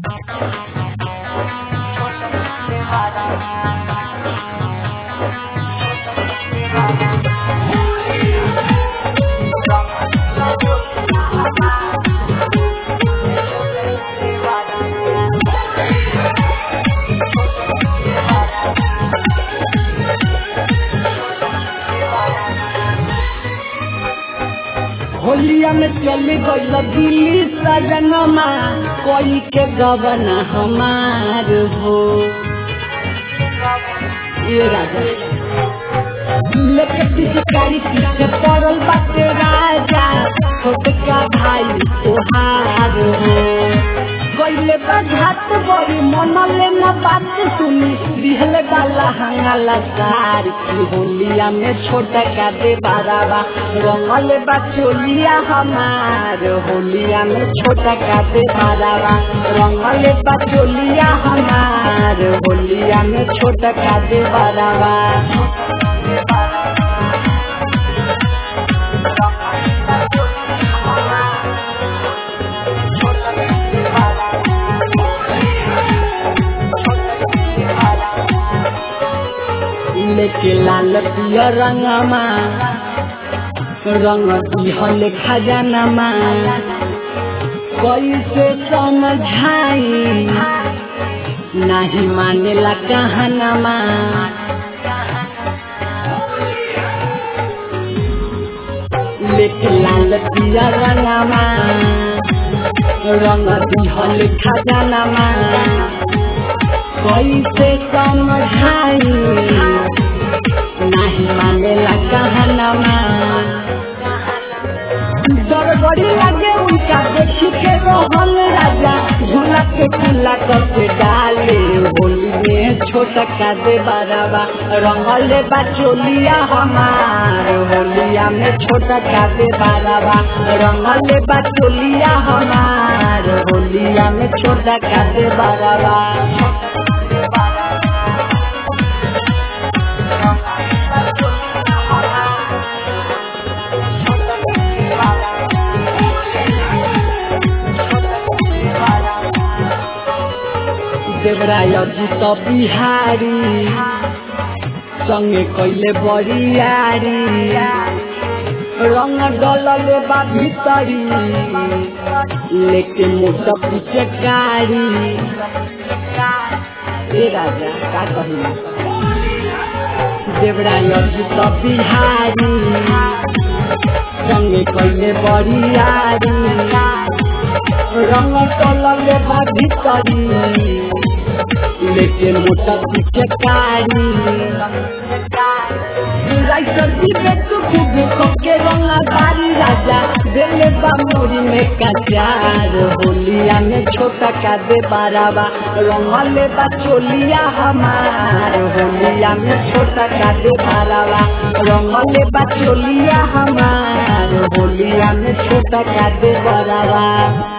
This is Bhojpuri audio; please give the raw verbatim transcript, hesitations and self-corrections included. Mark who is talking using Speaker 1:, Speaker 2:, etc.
Speaker 1: होलिया में चली गईल दिल्ली सजनमा कोई के गबना हमार हो ये राजा लेके पिचकारी पीछे पड़ल बाटे राजा छोटका भाई तोहार हो गईले बात बड़ी मनले न बात सुनी दिहले डाला हंगाला सार की होलिया में छोटा का दे बाराबा रंगले बा चोलिया हमार होलिया में छोटा का दे बाराबा रंगले बा चोलिया हमार होलिया में छोटा का दे बाराबा लेके लाल पिया रंगमा रंग दिहल खजानमा कैसे समझाई नहीं मानेला कहनमा लेके लाल पिया रंगमा रंग दिहल खजानमा कैसे समझाई नहीं मानेला कहनमा डर बड़ी लगे उनका देखी के रोहन राजा झूला के खुला करके डाले होली में छोटा का दे बाराबा रंगले बा चोलिया हमार होलिया में छोटा का दे बाराबा रंगले बा चोलिया हमार होलिया में छोटा का दे बाराबा देवराय जीत बिहारी संगे कैले बरियारी रंग डलले बा भीतरी लेके मोटा पीछे कारी ए राजा का कही देवराय जीत बिहारी संगे कैले बरियारी रंग डलले बा भीतरी लेके मोटा पीछे कारी के रंगा बारी राजा देले बा मोरी में कचार होलिया में छोटा का दे बाराबा रंगले बा चोलिया हमार होलिया में छोटा का दे बाराबा रंगले बा चोलिया हमार होलिया में छोटा का दे बाराबा।